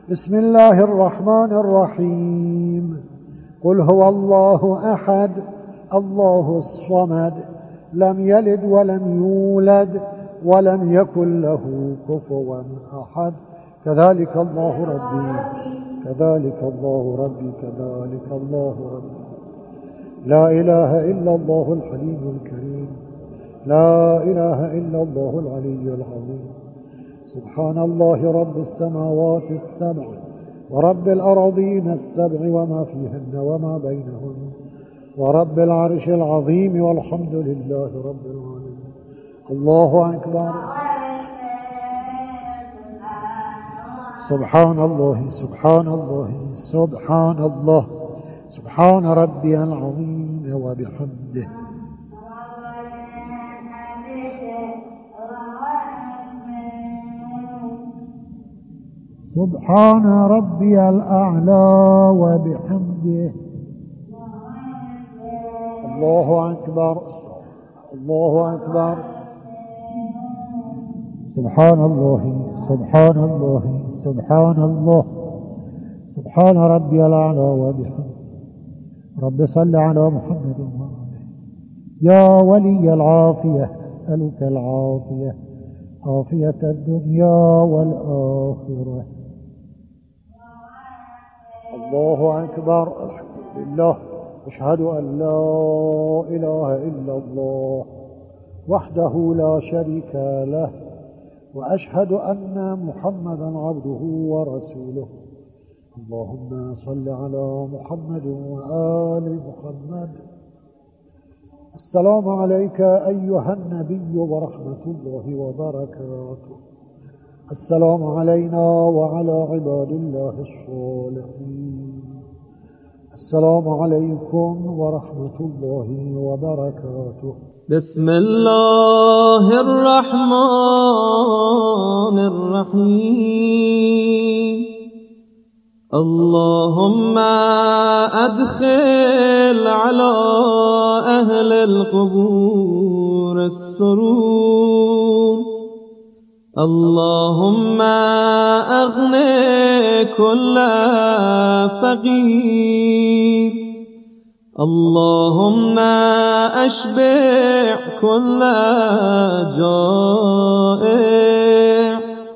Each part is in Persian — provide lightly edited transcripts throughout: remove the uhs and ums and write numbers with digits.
بسم الله الرحمن الرحيم. قل هو الله أحد الله الصمد لم يلد ولم يولد ولم يكن له كفوا أحد. كذلك الله ربي كذلك الله ربي كذلك الله ربي. لا إله إلا الله الحليم الكريم. لا إله إلا الله العلي العظيم. سبحان الله رب السماوات السبع ورب الأراضين السبع وما فيهن وما بينهن ورب العرش العظيم والحمد لله رب العالمين. الله أكبر. سبحان الله سبحان الله سبحان الله سبحان ربي العظيم وبحمده. سبحان ربي الأعلى وبحمده. الله أكبر الله أكبر. سبحان الله سبحان الله سبحان الله سبحان ربي الأعلى وبحمده. رب صل على محمد وآله. يا ولي العافية أسألك العافية عافية الدنيا والآخرة. الله أكبر. الحمد لله. أشهد أن لا إله إلا الله وحده لا شريك له وأشهد أن محمدا عبده ورسوله. اللهم صل على محمد وآل محمد. السلام عليك أيها النبي ورحمة الله وبركاته. السلام علينا وعلى عباد الله الصالحين. السلام عليكم ورحمة الله وبركاته. بسم الله الرحمن الرحيم. اللهم أدخل على أهل القبور السرور. اللهم أغن كل فقير. اللهم أشبع كل جائع.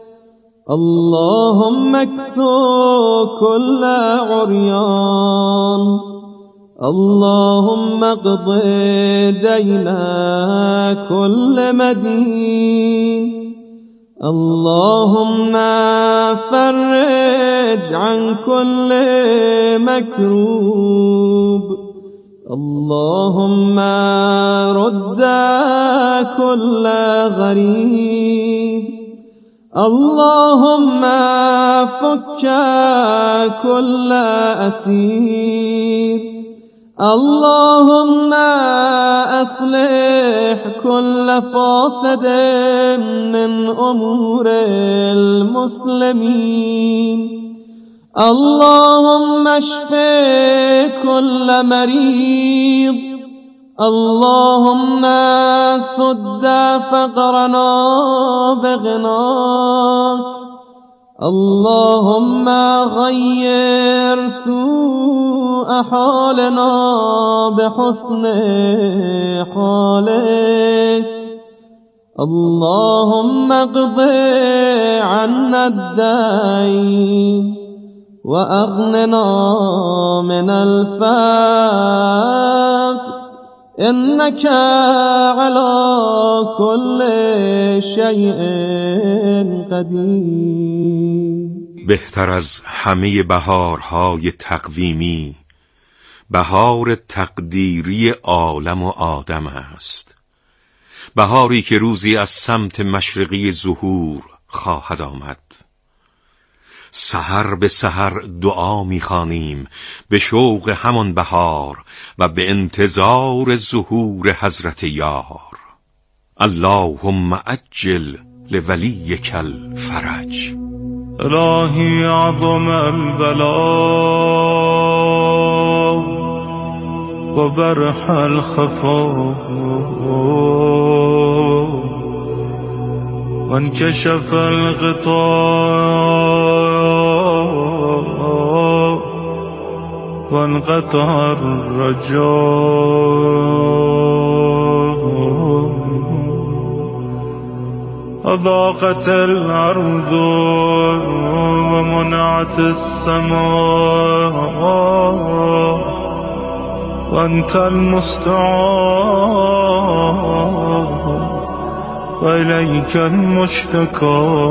اللهم اكسو كل عريان. اللهم اقض دين كل مدين. اللهم فرج عن كل مكروب. اللهم رد كل غريب. اللهم فك كل أسير. اللهم أصلح كل فاسد من أمور المسلمين. اللهم اشف كل مريض. اللهم سد فقرنا بغناك. اللهم غير سوء حالنا بحسن حالك. اللهم اقض عنا الدين وأغننا من الفقر. إنك على كل شيء قدیر. بهتر از همه بهارهای تقویمی بهار تقدیری عالم و آدم است. بهاری که روزی از سمت مشرقی ظهور خواهد آمد. سحر به سحر دعا می‌خوانیم به شوق همان بهار و به انتظار ظهور حضرت یار. اللهم عجل لولیک الفرج. الهی عظم البلاء و برح الخفا وانكشف الغطاء وانقطع الرجاء وضاقت الأرض ومنعت السماء وأنت المستعان وإليك المشتكى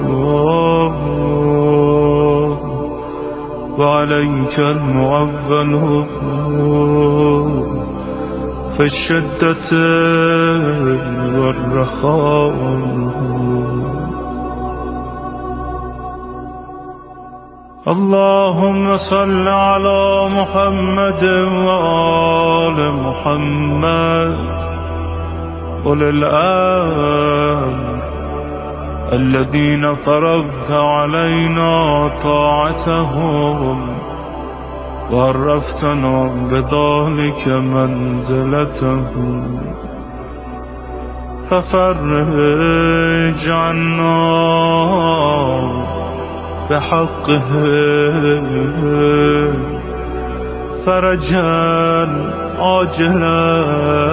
وعليك المعول في الشدة والرخاء. اللهم صل على محمد وآل محمد أولي الأمر الذين فرضت علينا طاعتهم وعرفتنا بذلك منزلتهم ففرج عنا بحقه فرجا عاجلا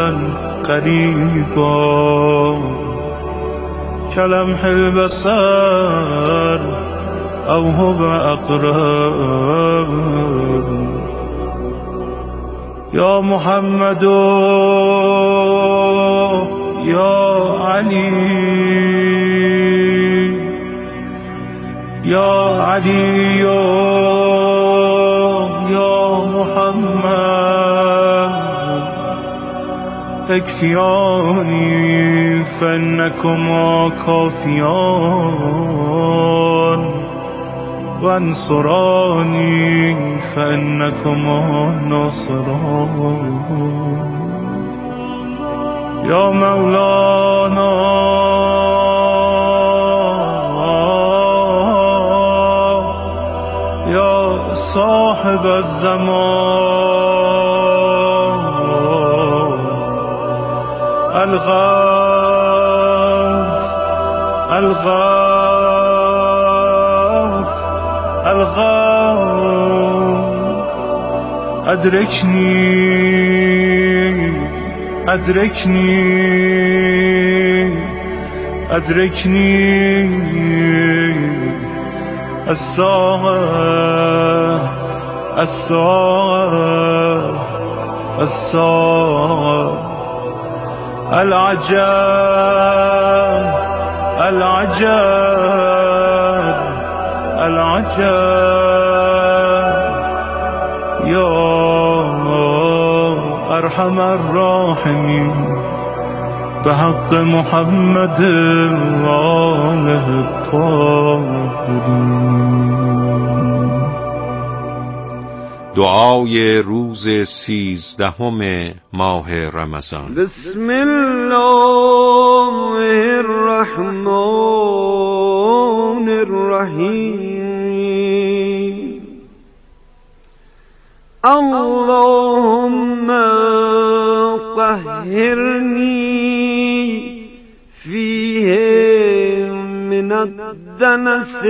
قريبا كلمح البصر أو هو أقرب. يا محمد يا علي يا علي يا محمد اكفياني فإنكما كافيان وانصراني فإنكما ناصران. يا مولانا يا صاحب الزمان الغوث الغوث الغوث أدركني أدركني أدركني الساعة الساعة الساعة العجب العجب العجب. يا أرحم الراحمين بحق محمد وآله الطاهرين. دعای روز 13 ماه رمضان. بسم الله الرحمن الرحیم. اللهم طهرني فيه من الدنس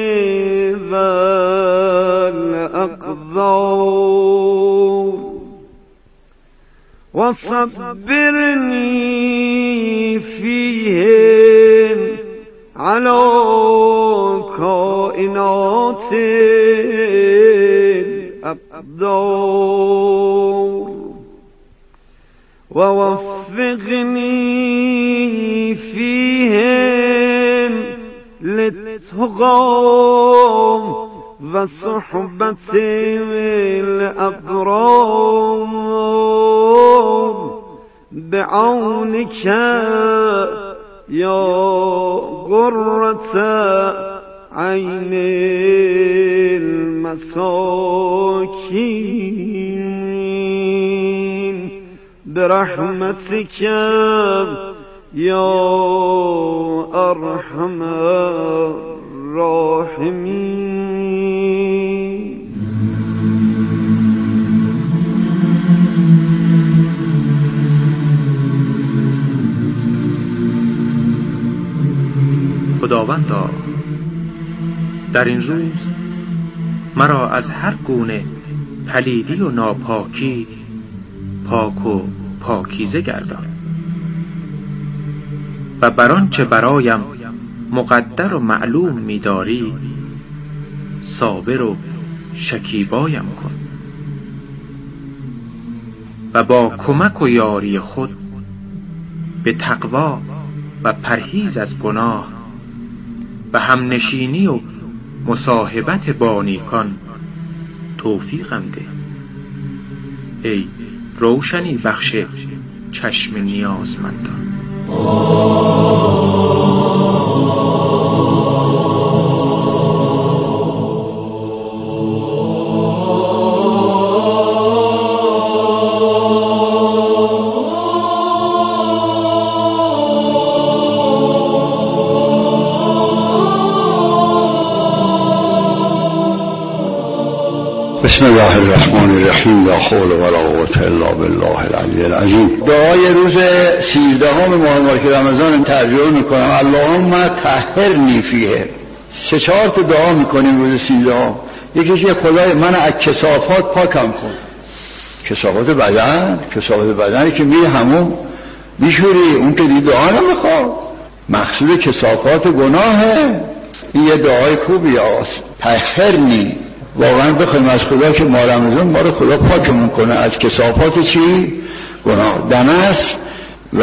والأقذار وصبرني فيه على كائنات الأقدار ووفقني فيهم للتقى وصحبة الأبرار بعونك يا غرة عين المساكين برحمتك يا أرحم الراحمين. خداوندا در این روز مرا از هر گونه پلیدی و ناپاکی پاک و پاکیزه گردان و بر آنچه برایم مقدر و معلوم می‌داری صابر و شکیبایم کن و با کمک و یاری خود به تقوا و پرهیز از گناه و همنشینی و مصاحبت با نیکان توفیقم ده. ای روشنی بخش چشم نیازمندان. بسم الله الرحمن الرحیم. لا حول ولا قوة الا بالله العلی العظیم. دعای روز 13 ماه مبارک رمضان ترجمه میکنم. اللهم طهرنی فیه. 4 تا دعا میکنیم روز 13. یکی که خدای من از کثافات پاکم کن. کثافات بدنی که میری همون میشوری، اون که دیگه دعا نمیخواد. مقصود کثافات گناهه. این یه دعای خوبی است. طهرنی. واقعا بخوایم از خدا که ما رمضان ما رو خدا پاکمون کنه از کثافات چی؟ گناه. دنس و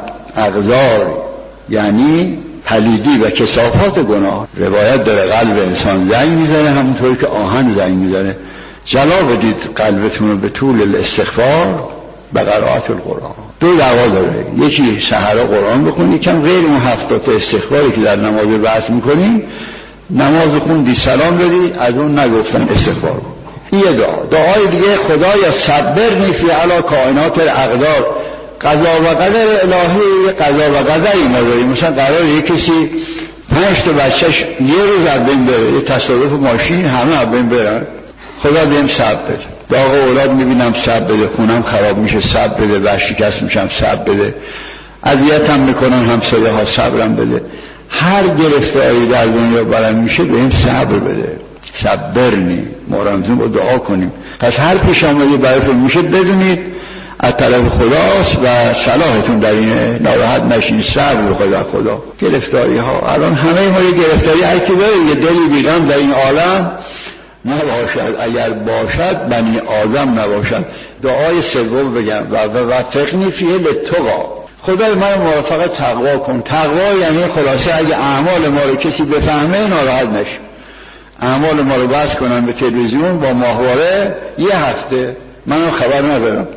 اغزار یعنی پلیدی و کثافات گناه. روایت داره قلب انسان زنگ میزنه همونطوری که آهن زنگ میزنه. جلا بدید قلبتون رو به طول الاستغفار به قرائت القرآن. 2 دعوا داره. یکی سحر قرآن بخونی، یکم غیر اون 70 استغفاری که در نماز بحث میکنیم. نماز خوندی سلام دادی، از اون نگفتن استغفار کن. این یه دعای دیگه خدایا صبرنی فی علی کائنات الاقدار. قضا و قدر الهی قضا و قدری نداری. مثلا قراره یه کسی 5 تا بچهش یه روز از بین بره، یه تصادف ماشین همه از بین برن، خدا بهم صبر بده. داغ اولاد میبینم صبر بده، خونم خراب میشه صبر بده، ورشکست میشم صبر بده، اذیتم میکنن همسایه ها صبرم بده. هر گرفتاری در دنیا برام میشه بهم صبر بده. صبرنی. ما رمضان با دعا کنیم. پس هر پیش آمدی براتون میشه بدونید از طرف خداست و صلاحتون در اینه. ناراحت نشین، صبر بخواید خدا. گرفتاری ها الان همه ما یه گرفتاری هر کی داره، یه دلی بیغم در این عالم نباشد. اگر باشد بنی آدم نباشد. دعای سوم بگم و فقنی فیه للتقی. خدای من موفق تقوا کن. تقوا یعنی خلاصه اگه اعمال ما رو کسی بفهمه ناراحت نشه. اعمال ما رو بس کنن به تلویزیون با ماهواره، یه هفته منم خبر ندارم،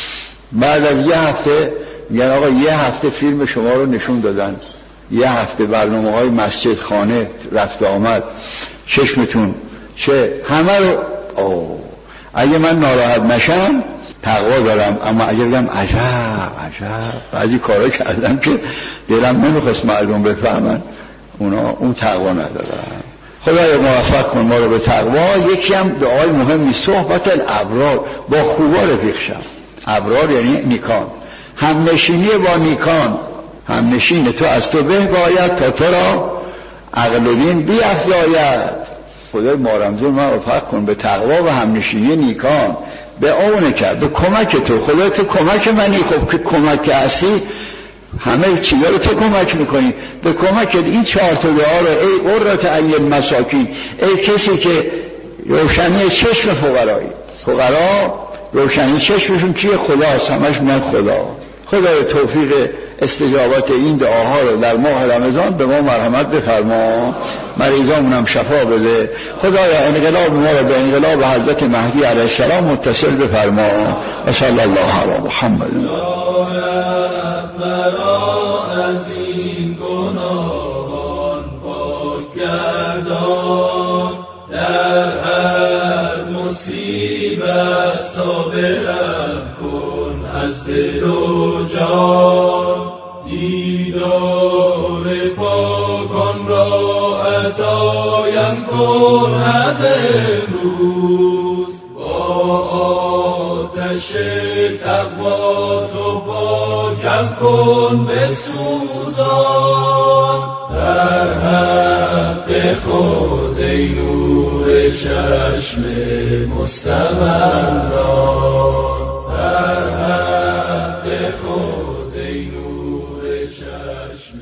بعد از یه هفته میگن آقا یه هفته فیلم شما رو نشون دادن، یه هفته برنامه‌های مسجد خانه رفت آمد، چشمتون چه همه رو. اگه من ناراحت نشم تقوا دارم، اما اگر بگم عجب بعضی کارا کردم که دلم نمیخواست مردم بفهمن، اون تقوا ندارم. خدای موفق کن ما رو به تقوا. یکی هم دعای مهمی صحبت الابرار، با خوبا رفیق شم. ابرار یعنی نیکان، همنشینی با نیکان. همنشین تو از تو به باید تا تو را عقل و دین بیفزاید. خدای ما رمضان موفق کن به تقوا و همنشینی نیکان. به اونه کرد به کمک تو. خدا تو کمک منی. خب که کمک هستی همه چیزا رو تو کمک میکنی. به کمک این 4 تا دعا رو ای قرة عین مساکین، ای کسی که روشنی چشم فقرا روشنی چشمشون کیه؟ خداست. همش من خدای توفیق استجابت این دعاها رو در ماه رمضان به ما مرحمت بفرما، مریضامون هم شفا بده. خدایا انقلاب ما رو به انقلاب حضرت مهدی علیه السلام متصل بفرما. و صلی الله علی محمد. مرا از این گناهان پاک گردان، در هر مصیبت صابرم کن از دل و جان. دیدار پاکان را عطایم کن از امروز، با آتش تقوا تو پاکم کن بسوزان. در حق خود ای نور چشم مستمندان بر حق خود ای نور چشم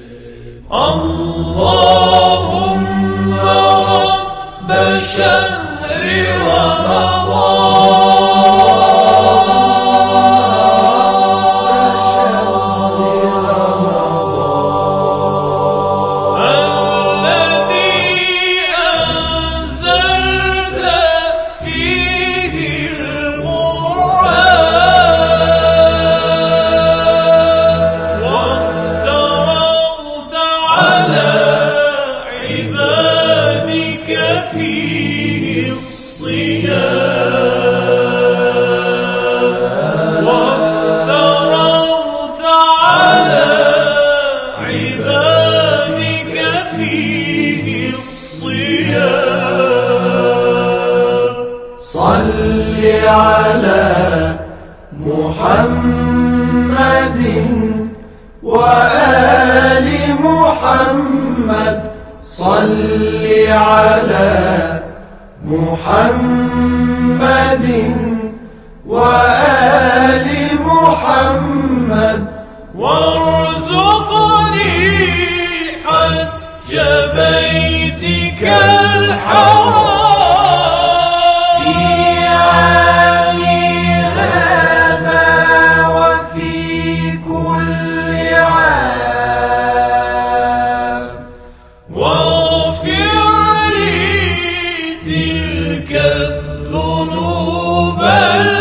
اللهم رب شهر رمضان فيه الصيام وافترضت على عبادك فيه الصيام صل على محمد وآل محمد صل على محمد وآل محمد وارزقني حج بيتك الحرام في عامي هذا وفي كل عام واغفر لي تلك الذنوب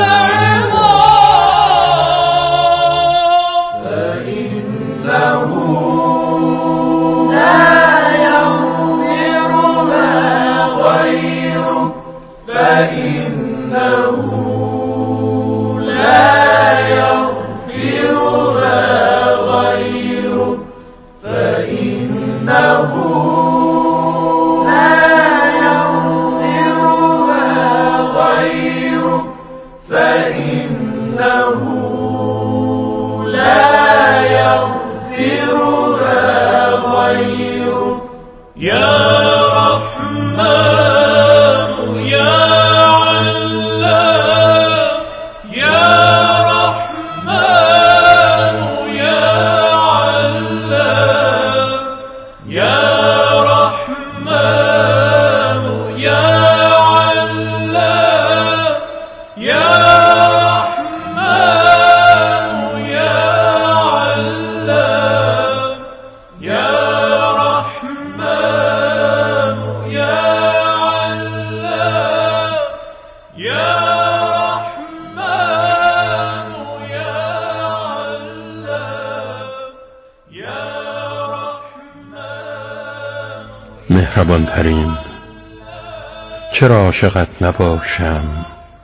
العظام فإنه لا يغفرها غيرك فإنه لا يغفرها غيرك فإنه فإنه لا يغفرها غيرك يا رحمن يا علام يا رحمن يا علام يا رحمن يا علام يا مهربان ترین، چرا عاشقت نباشم؟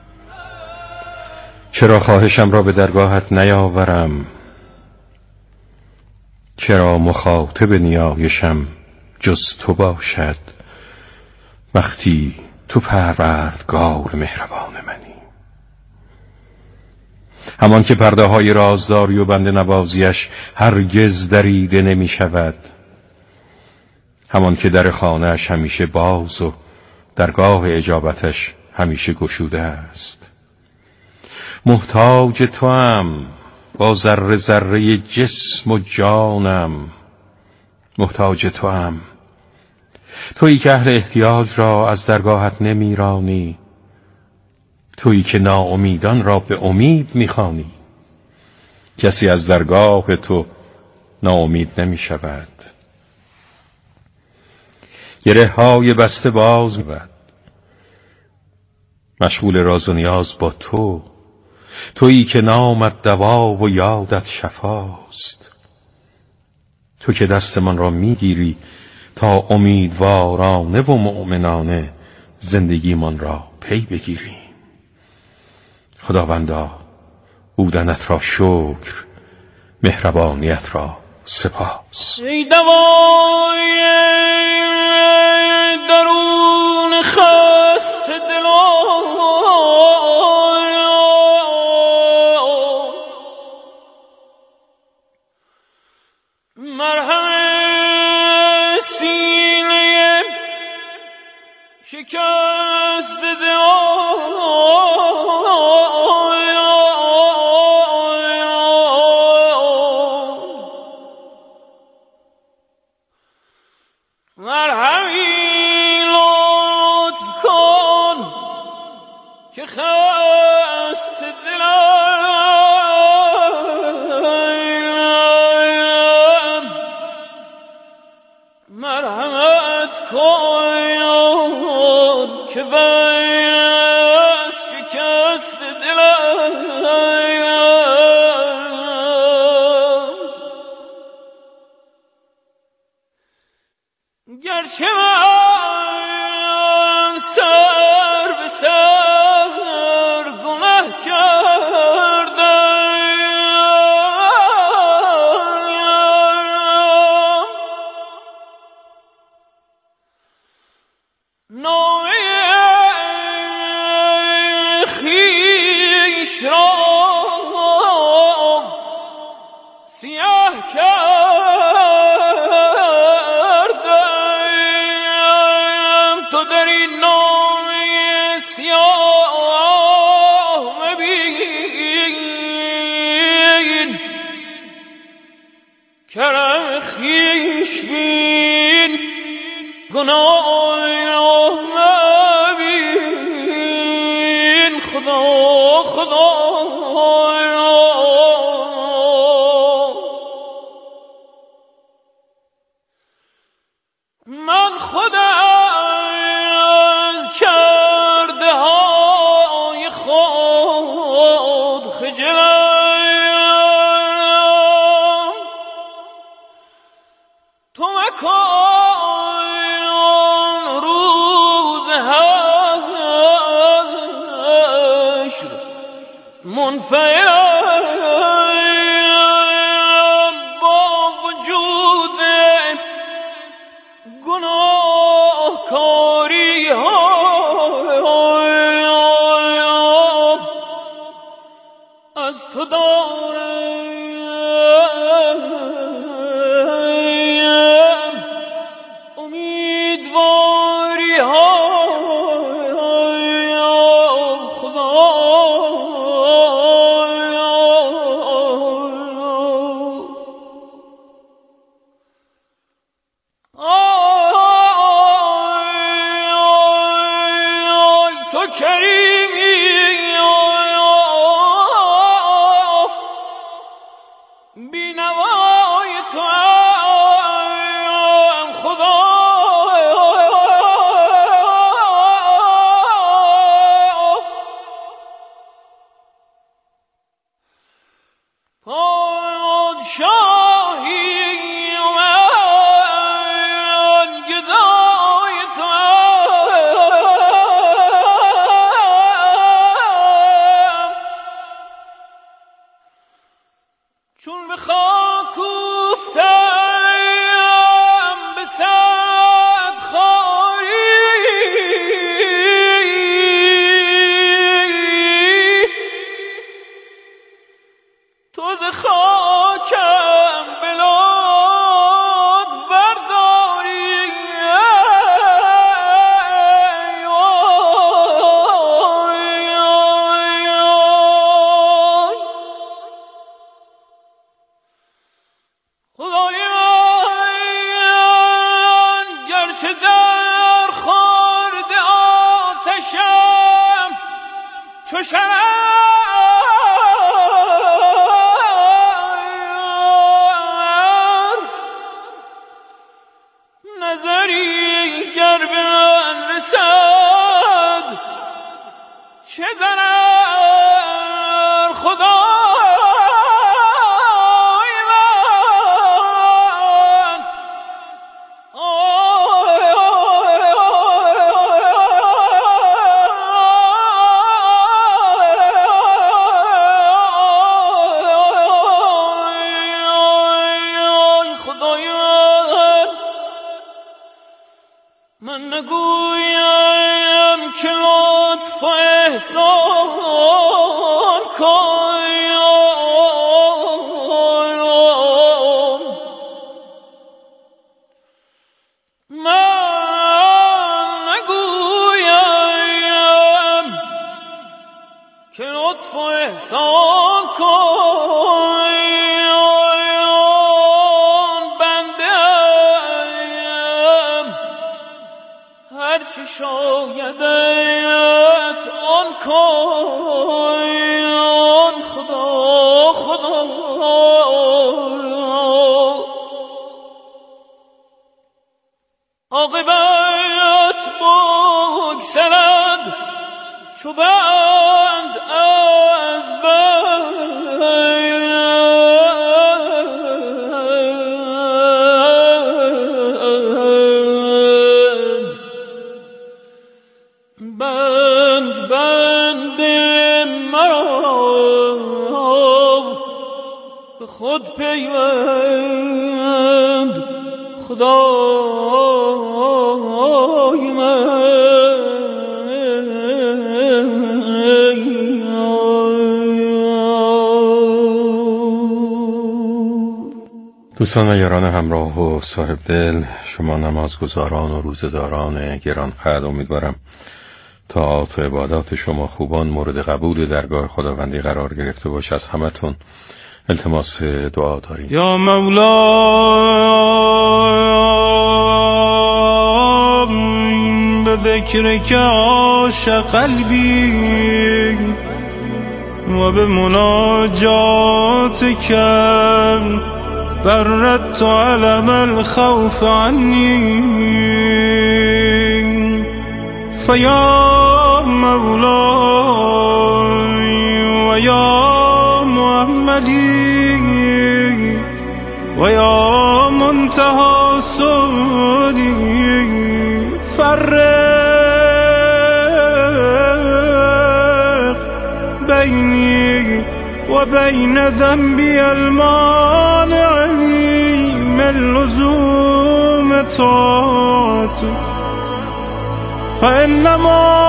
چرا خواهشم را به درگاهت نیاورم؟ چرا مخاطب نیایشم جز تو باشد وقتی تو پروردگار مهربان منی؟ همان که پرده های رازداری و بنده نوازیش هرگز دریده نمی شود، همان که در خانه‌اش همیشه باز و درگاه اجابتش همیشه گشوده است. محتاج توام با ذره ذره جسم و جانم، محتاج توام، تویی که اهل احتیاج را از درگاهت نمیرانی، تویی که ناامیدان را به امید میخوانی. کسی از درگاه تو ناامید نمی شود. گره های بسته باز می‌بود، مشغول راز و نیاز با تو، تویی که نامت دوا و یادت شفاست، تو که دست من را میگیری تا امیدوارانه و مؤمنانه زندگی من را پی بگیریم. خداوندا بودنت را شکر، مهربانیت را سپاس. ای دوای درون خست دلان، مرهم سینه شکست که خست دلم مرحمت کن که بس شکست دلم گرچه من سر به سر گناه کردم نامه خویش را سیاه کردم تو در این نامه سیاه مبین کرم خویش بین گناه مبین خدا خدا من خودم از کرده های خود خجلم تو مکن روز حشر منفعم با وجود گناهکاری ها از تو دارم امیدواری ها خدا تو کریمی بینوای تو هم خدا پادشاهی و من گدای تو هم چون به خاک افتم به صد خواری تو ز خاکم به لطف برداری خدای من گرچه در خورد آتشم چو شرر نظری گر به من رسد چه ضرر خدای من نگویم که لطف و احسان کن من نگویم که لطف و احسان کن هرچی شایدت آن کن خدا خدا عاقبت بگسلد چو بند از بند مرا به خود پیوند خدای من. دوستان و یاران همراه و صاحب دل، شما نمازگزاران و روزداران گرانقدر، امیدوارم طاعات و عبادات شما خوبان مورد قبول درگاه خداوندی قرار گرفته باشه. از همتون التماس دعا داریم. یا مولا به ذکرک عاشق قلبی و به مناجاتک بردت علم الخوف عنی فیا مولای و یا محمدی و یا منتهی سعودی فرق بینی و بین ذنبی المانع لی من لزوم طاعتک فإنما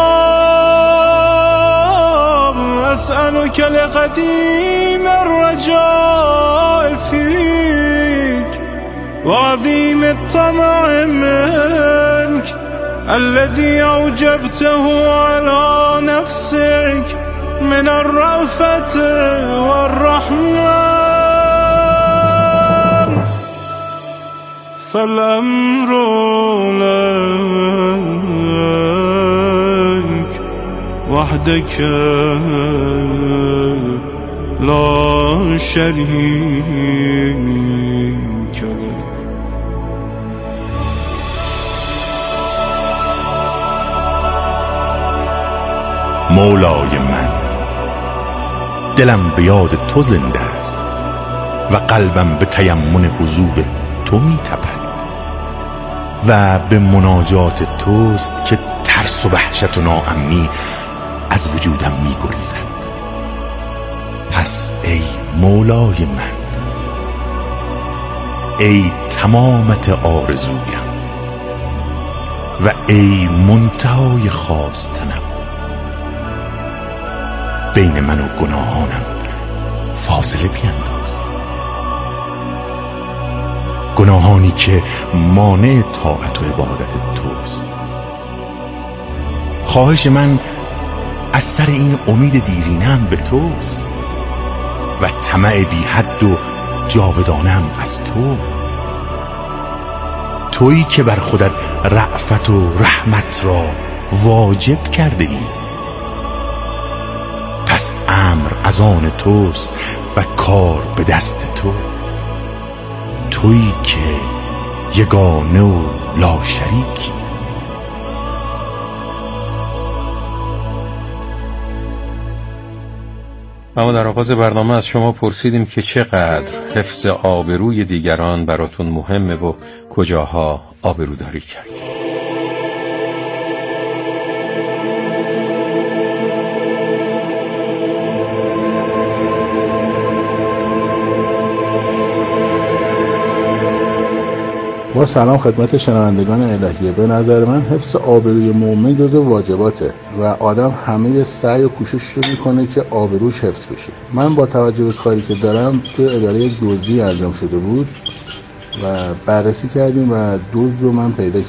أسألك لقديم الرجاء فيك وعظيم الطمع منك الذي أوجبته على نفسك من الرأفة والرحمة فالأمر لك وحدك لا شريك لك. مولای من، دلم به یاد تو زنده است و قلبم به تیمن حضور تو می تپد و به مناجات توست که ترس و وحشت و ناامنی از وجودم می گریزد. پس ای مولای من، ای تمامت آرزویم و ای منتهای خواستنم، بین من و گناهانم فاصله بینداز، گناهانی که مانع طاعت و عبادت توست. خواهش من از سر این امید دیرینم به توست و طمع بی حد و جاودانم از تو، تویی که بر خودت رأفت و رحمت را واجب کرده ای. پس امر از آن توست و کار به دست تو، تویی که یگانه و لا شریکی. اما در آغاز برنامه از شما پرسیدیم که چقدر حفظ آبروی دیگران براتون مهمه و کجاها آبروداری کردید. با سلام خدمت شنوندگان الهیه. به نظر من حفظ آبروی مؤمن جزو واجباته و آدم همه سعی و کوشش رو میکنه که آبروش حفظ بشه. من با توجه به کاری که دارم تو اداره دزدی انجام شده بود و بررسی کردیم و دزد رو من پیدا